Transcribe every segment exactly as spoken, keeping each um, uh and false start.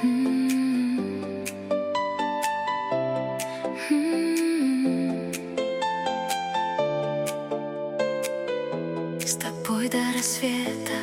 М, м. С тобой до рассвета.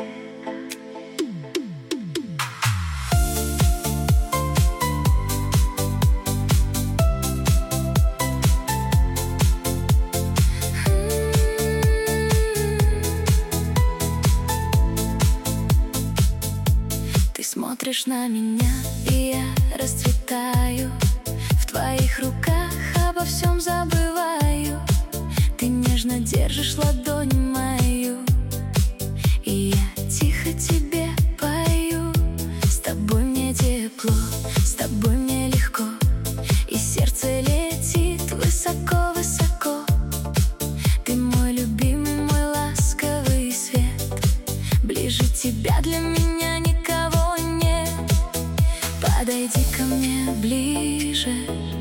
Ты смотришь на меня, и я расцветаю. В твоих руках обо всем забываю. Ты нежно держишь ладонь мою, и я тихо тебе пою. С тобой мне тепло, с тобой мне легко, и сердце летит высоко-высоко. Ты мой любимый, мой ласковый свет. Ближе тебя для меня никого нет. Подойди ко мне ближе,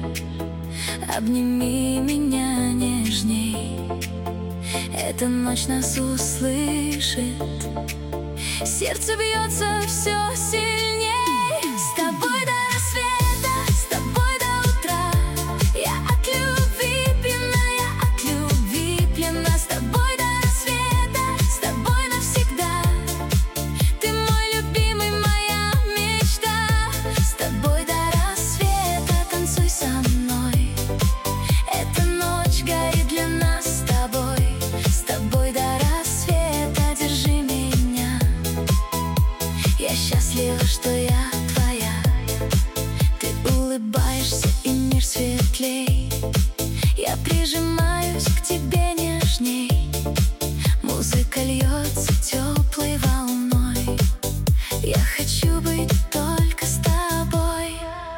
обними меня нежней. Эта ночь нас услышит, сердце бьется все сильней. С тобой до рассвета, с тобой до утра. Я от любви пьяна, я от любви пьяна. С тобой до рассвета, с тобой навсегда. Ты мой любимый, моя мечта. С тобой до рассвета, танцуй со мной. Эта ночь горит для нас с тобой. С тобой до рассвета, держи меня. Я счастлива, что я твоя. Ты улыбаешься, и мир светлей. Я прижимаюсь к тебе нежней. Музыка льется теплой волной. Я хочу быть только с тобой.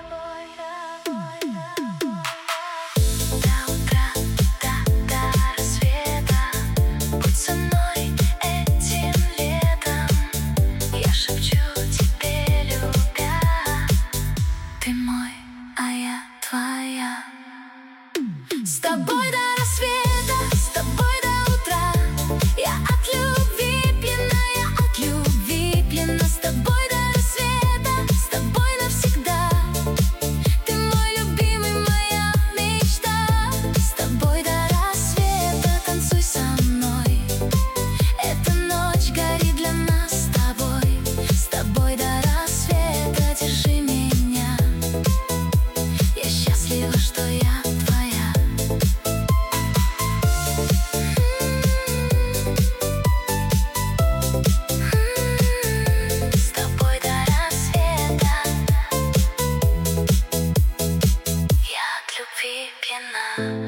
До утра, до, до рассвета. Будь со мной этим летом. Я шепчу тебе, любя. Ты мой, а я твоя. С тобой до рассвета, с тобой до утра. Я от любви пьяна, я от любви пьяна. С тобой до рассвета, с тобой навсегда. Ты мой любимый, моя мечта. С тобой до рассвета, танцуй со мной. Эта ночь горит для нас с тобой. С тобой до рассвета, держи меня. Я счастлива, что я твоя. С тобой до рассвета. Я от любви пьяна.